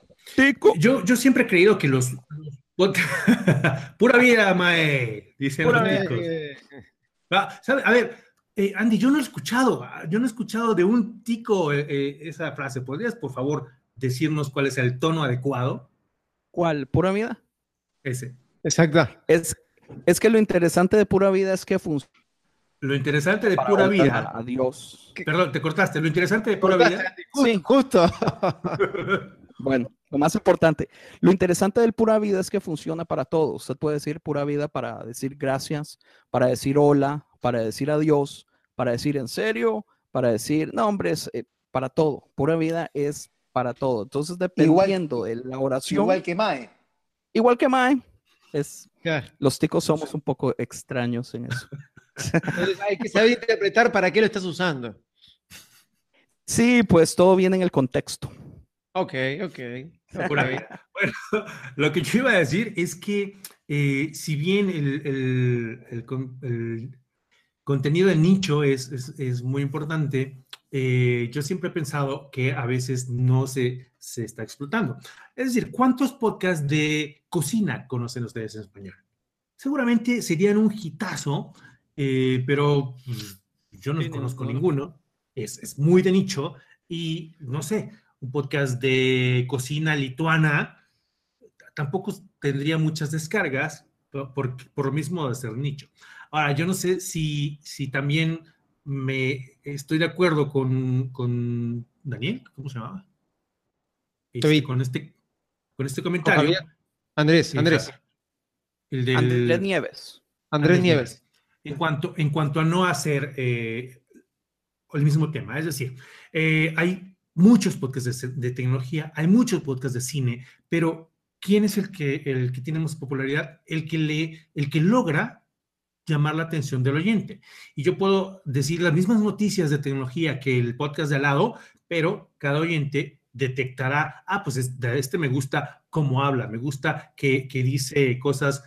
Yo siempre he creído que los pura vida, mae, dicen Pura los vida. ticos. ¿Sabe? A ver, Andy, yo no he escuchado de un tico esa frase. ¿Podrías, por favor, decirnos cuál es el tono adecuado? ¿Cuál? ¿Pura vida? Ese. Exacto. Es que lo interesante de pura vida es que funciona Lo interesante de para pura volver vida. a Dios. Perdón, te cortaste. Lo interesante de pura Cortaste, vida. Andy, justo. Bueno, lo más importante, lo interesante del pura vida es que funciona para todo. Usted puede decir pura vida para decir gracias, para decir hola, para decir adiós, para decir en serio, para decir no, hombre, es para todo. Pura vida es para todo. Entonces, dependiendo de la oración, Igual que Mae. igual que Mae, Claro. los ticos somos un poco extraños en eso. Entonces hay que saber interpretar para qué lo estás usando. Sí, pues todo viene en el contexto. Ok. Pura vida. Bueno, lo que yo iba a decir es que si bien el contenido de nicho es muy importante, yo siempre he pensado que a veces no se está explotando. Es decir, ¿cuántos podcasts de cocina conocen ustedes en español? Seguramente serían un hitazo, pero yo no Sí, conozco ninguno. ninguno, es muy de nicho y no sé, un podcast de cocina lituana tampoco tendría muchas descargas por lo mismo de ser nicho. Ahora, yo no sé si también me estoy de acuerdo con Daniel, ¿cómo se llamaba? David, Con este con comentario, Javier. Andrés, Andrés. el Andrés del Nieves. Andrés Andrés Nieves. Nieves, en cuanto a no hacer el mismo tema. Es decir, hay muchos podcasts de tecnología, hay muchos podcasts de cine, pero ¿quién es el que tiene más popularidad? El que logra llamar la atención del oyente. Y yo puedo decir las mismas noticias de tecnología que el podcast de al lado, pero cada oyente detectará, pues este me gusta cómo habla, me gusta que dice cosas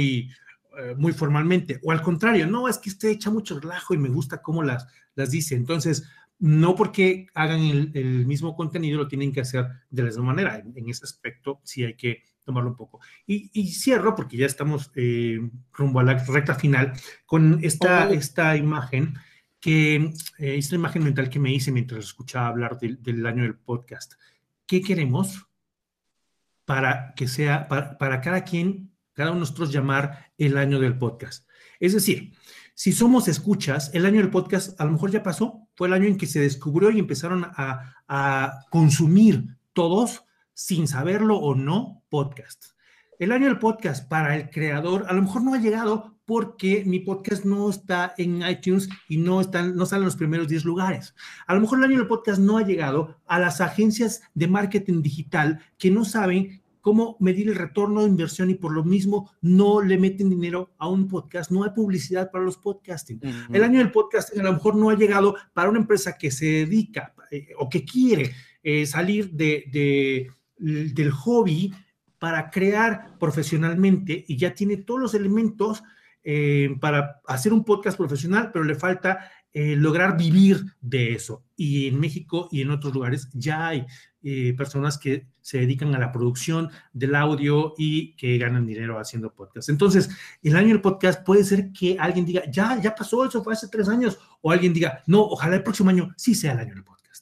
muy formalmente, o al contrario, no, es que este echa mucho relajo y me gusta cómo las dice. Entonces, no porque hagan el mismo contenido lo tienen que hacer de la misma manera. En ese aspecto sí hay que tomarlo un poco. Y cierro, porque ya estamos rumbo a la recta final, con esta imagen esta imagen mental que me hice mientras escuchaba hablar del año del podcast. ¿Qué queremos para que sea, para cada quien, cada uno de nosotros llamar el año del podcast? Es decir, si somos escuchas, el año del podcast a lo mejor ya pasó, fue el año en que se descubrió y empezaron a consumir todos, sin saberlo o no, podcast. El año del podcast para el creador a lo mejor no ha llegado porque mi podcast no está en iTunes y no salen en los primeros 10 lugares. A lo mejor el año del podcast no ha llegado a las agencias de marketing digital que no saben cómo medir el retorno de inversión y por lo mismo no le meten dinero a un podcast, no hay publicidad para los podcasting. El año del podcasting a lo mejor no ha llegado para una empresa que se dedica o que quiere salir del hobby para crear profesionalmente y ya tiene todos los elementos para hacer un podcast profesional, pero le falta lograr vivir de eso. Y en México y en otros lugares ya hay personas que se dedican a la producción del audio y que ganan dinero haciendo podcast. Entonces, el año del podcast puede ser que alguien diga, ya pasó, eso fue hace 3 años, o alguien diga, no, ojalá el próximo año sí sea el año del podcast.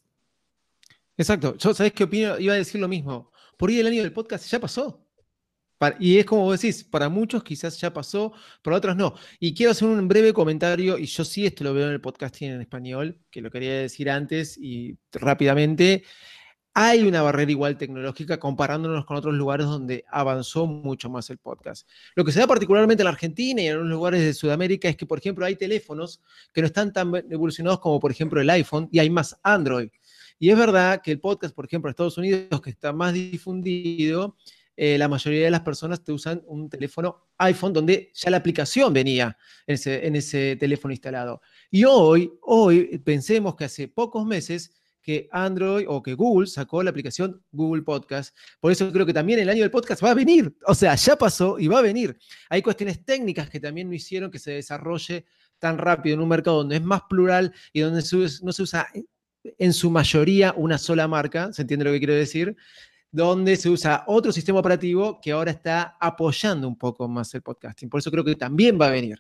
Exacto. Yo, ¿sabés qué opino? Iba a decir lo mismo. Por ahí el año del podcast ya pasó. Y es como vos decís, para muchos quizás ya pasó, para otros no. Y quiero hacer un breve comentario, y yo sí esto lo veo en el podcasting en español, que lo quería decir antes y rápidamente. Hay una barrera igual tecnológica comparándonos con otros lugares donde avanzó mucho más el podcast. Lo que se da particularmente en la Argentina y en algunos lugares de Sudamérica es que, por ejemplo, hay teléfonos que no están tan evolucionados como, por ejemplo, el iPhone, y hay más Android. Y es verdad que el podcast, por ejemplo, en Estados Unidos, que está más difundido, la mayoría de las personas te usan un teléfono iPhone donde ya la aplicación venía en ese teléfono instalado. Y hoy pensemos que hace pocos meses que Android o que Google sacó la aplicación Google Podcast. Por eso creo que también el año del podcast va a venir. O sea, ya pasó y va a venir. Hay cuestiones técnicas que también no hicieron que se desarrolle tan rápido en un mercado donde es más plural y donde no se usa en su mayoría una sola marca, ¿se entiende lo que quiero decir? Donde se usa otro sistema operativo que ahora está apoyando un poco más el podcasting. Por eso creo que también va a venir.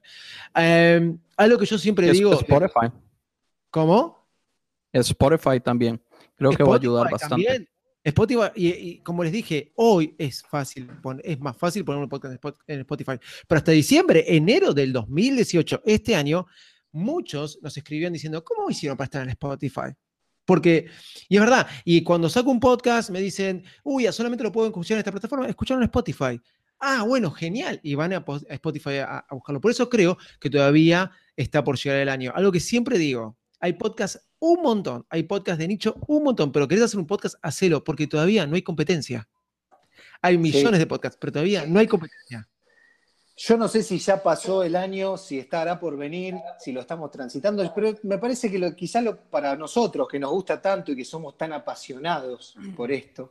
Algo que yo siempre digo... Spotify. ¿Cómo? Spotify también. Creo que va a ayudar bastante. También. Spotify, y como les dije, hoy es más fácil poner un podcast en Spotify. Pero hasta diciembre, enero del 2018, este año, muchos nos escribían diciendo, ¿cómo hicieron para estar en Spotify? Porque, y es verdad, y cuando saco un podcast me dicen, uy, solamente lo puedo escuchar en esta plataforma, escucharon en Spotify. Ah, bueno, genial. Y van a Spotify a buscarlo. Por eso creo que todavía está por llegar el año. Algo que siempre digo, hay podcasts un montón, hay podcasts de nicho un montón, pero querés hacer un podcast, hacelo, porque todavía no hay competencia. Hay millones de podcasts, pero todavía no hay competencia. Yo no sé si ya pasó el año, si estará por venir, si lo estamos transitando, pero me parece que quizás para nosotros, que nos gusta tanto y que somos tan apasionados por esto,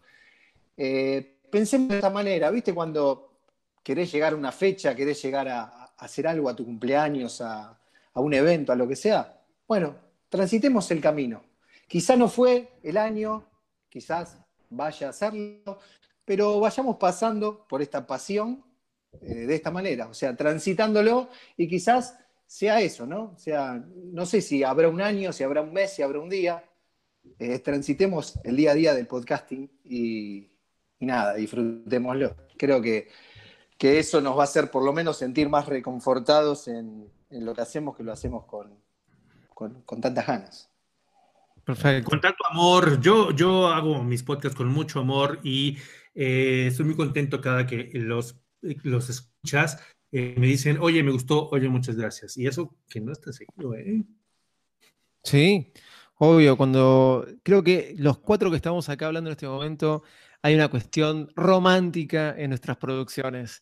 pensemos de esta manera, ¿viste? Cuando querés llegar a una fecha, querés llegar a hacer algo a tu cumpleaños, a un evento, a lo que sea, bueno, transitemos el camino. Quizás no fue el año, quizás vaya a hacerlo, pero vayamos pasando por esta pasión de esta manera, o sea, transitándolo y quizás sea eso, ¿no? O sea, no sé si habrá un año, si habrá un mes, si habrá un día. Transitemos el día a día del podcasting y nada, disfrutémoslo. Creo que eso nos va a hacer por lo menos sentir más reconfortados en lo que hacemos, que lo hacemos con tantas ganas. Perfecto. Con tanto amor, yo hago mis podcasts con mucho amor y estoy muy contento cada que los escuchas. Me dicen, oye, me gustó, oye, muchas gracias. Y eso que no está seguido, ¿eh? Sí, obvio. Creo que los 4 que estamos acá hablando en este momento, hay una cuestión romántica en nuestras producciones.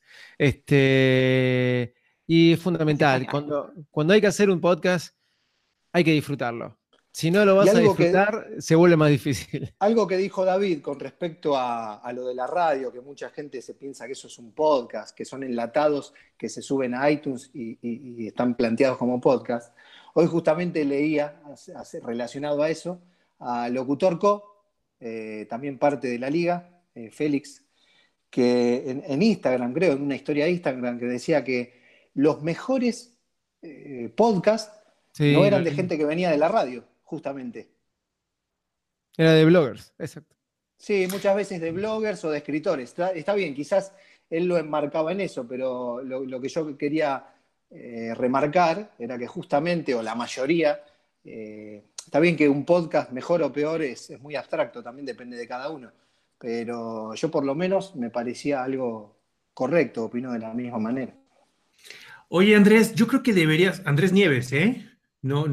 Y es fundamental. Cuando hay que hacer un podcast, hay que disfrutarlo. Si no lo vas a disfrutar, se vuelve más difícil. Algo que dijo David con respecto a lo de la radio, que mucha gente se piensa que eso es un podcast, que son enlatados, que se suben a iTunes y están planteados como podcast. Hoy justamente leía, relacionado a eso, a Locutor Co., también parte de la liga, Félix, que en Instagram, creo, en una historia de Instagram, que decía que los mejores podcasts no eran de gente que venía de la radio, justamente. Era de bloggers, exacto. Sí, muchas veces de bloggers o de escritores. Está bien, quizás él lo enmarcaba en eso, pero lo que yo quería remarcar era que justamente, o la mayoría, está bien que un podcast mejor o peor es muy abstracto, también depende de cada uno, pero yo por lo menos me parecía algo correcto, opino de la misma manera. Oye, Andrés, yo creo que deberías, Andrés Nieves, ¿eh? No,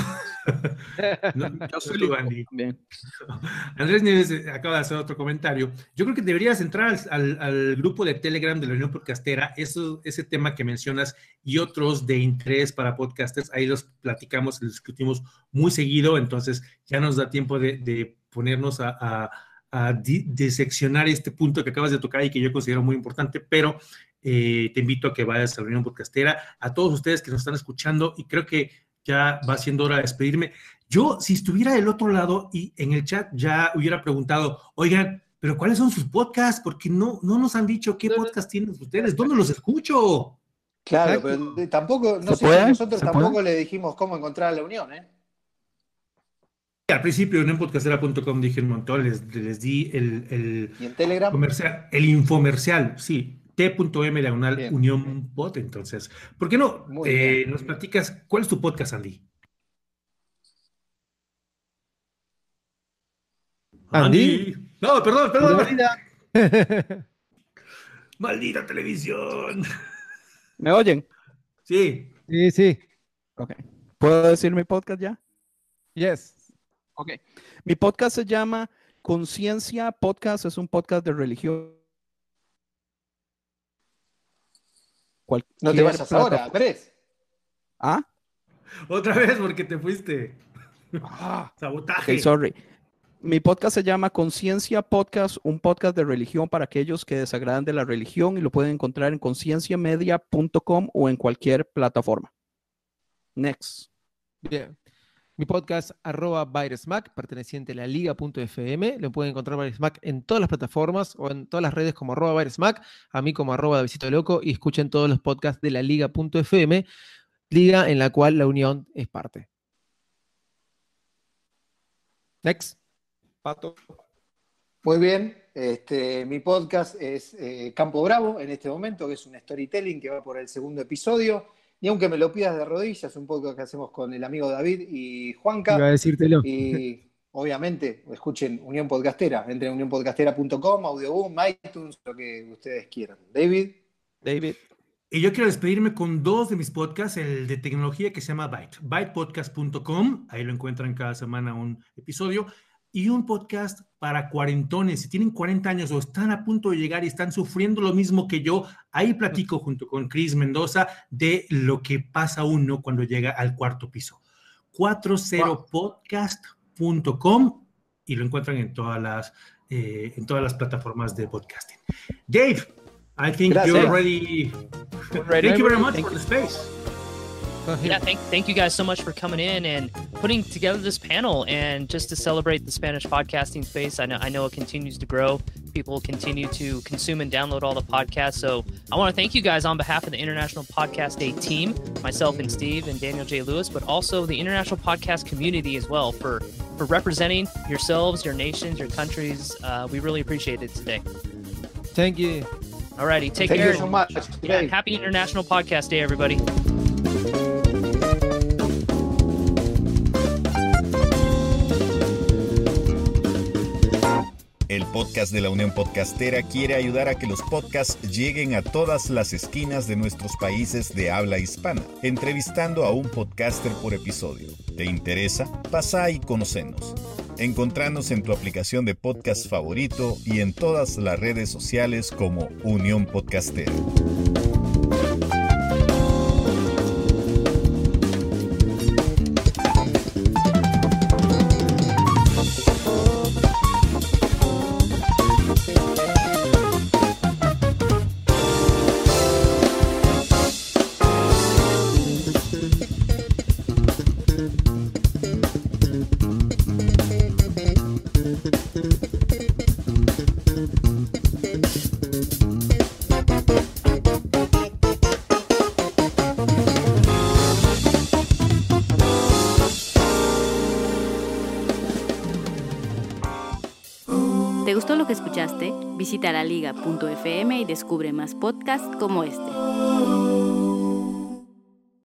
yo soy tú, Andy. Andrés Nieves acaba de hacer otro comentario. Yo creo que deberías entrar al grupo de Telegram de la Unión Podcastera, ese tema que mencionas y otros de interés para podcasters, ahí los platicamos y los discutimos muy seguido, entonces ya nos da tiempo de ponernos a diseccionar este punto que acabas de tocar y que yo considero muy importante, pero te invito a que vayas a la Unión Podcastera, a todos ustedes que nos están escuchando, y creo que ya va siendo hora de despedirme. Yo, si estuviera del otro lado y en el chat ya hubiera preguntado, oigan, pero ¿cuáles son sus podcasts? Porque no nos han dicho qué podcast tienen ustedes, ¿dónde los escucho? Claro, pero tampoco, no sé si nosotros tampoco le dijimos cómo encontrar a la Unión, ¿eh? Al principio en unionpodcastera.com dije un montón, les di el ¿Y en Telegram? Comercial, el infomercial, sí, t.m/Unión Pod. Entonces, ¿por qué no nos platicas cuál es tu podcast, Andy? ¿Andy? No, perdón. Maldita televisión. ¿Me oyen? Sí. Sí. Ok. ¿Puedo decir mi podcast ya? Yes. Ok. Mi podcast se llama Conciencia Podcast. Es un podcast de religión. No te vayas ahora, Andrés. ¿Ah? Otra vez porque te fuiste. Sabotaje. Okay, sorry. Mi podcast se llama Conciencia Podcast, un podcast de religión para aquellos que desagradan de la religión, y lo pueden encontrar en concienciamedia.com o en cualquier plataforma. Next. Bien. Mi podcast, @ViresMac, perteneciente a la liga.fm. Lo pueden encontrar ViresMac en todas las plataformas o en todas las redes como @ViresMac, a mí como @DaviditoLoco, y escuchen todos los podcasts de la liga.fm, liga en la cual la Unión es parte. Next. Pato. Muy bien. Mi podcast es Campo Bravo en este momento, que es un storytelling que va por el 2º episodio. Y aunque me lo pidas de rodillas, un podcast que hacemos con el amigo David y Juanca. Iba a decírtelo. Y obviamente, escuchen Unión Podcastera. Entren a unionpodcastera.com, Audioboom, iTunes, lo que ustedes quieran. David. Y yo quiero despedirme con 2 de mis podcasts, el de tecnología que se llama bytepodcast.com, ahí lo encuentran cada semana un episodio, y un podcast para cuarentones. Si tienen 40 años o están a punto de llegar y están sufriendo lo mismo que yo, ahí platico junto con Chris Mendoza de lo que pasa uno cuando llega al 4º piso. 40podcast.com, y lo encuentran en todas las plataformas de podcasting. Dave, I think you're ready. Thank you very much for the space. Yeah, thank you guys so much for coming in and putting together this panel, and just to celebrate the Spanish podcasting space. I know it continues to grow. people continue to consume and download all the podcasts. So I want to thank you guys on behalf of the International Podcast Day team, myself and Steve and Daniel J. Lewis, but also the international podcast community as well for representing yourselves, your nations, your countries. We really appreciate it today. Thank you. Alrighty, take Thank care. you so much. Yeah, happy International Podcast Day, everybody. El podcast de la Unión Podcastera quiere ayudar a que los podcasts lleguen a todas las esquinas de nuestros países de habla hispana, entrevistando a un podcaster por episodio. ¿Te interesa? Pasa y conocenos. Encontrarnos en tu aplicación de podcast favorito y en todas las redes sociales como Unión Podcastera. ¿Te gustó lo que escuchaste? Visita laliga.fm y descubre más podcasts como este.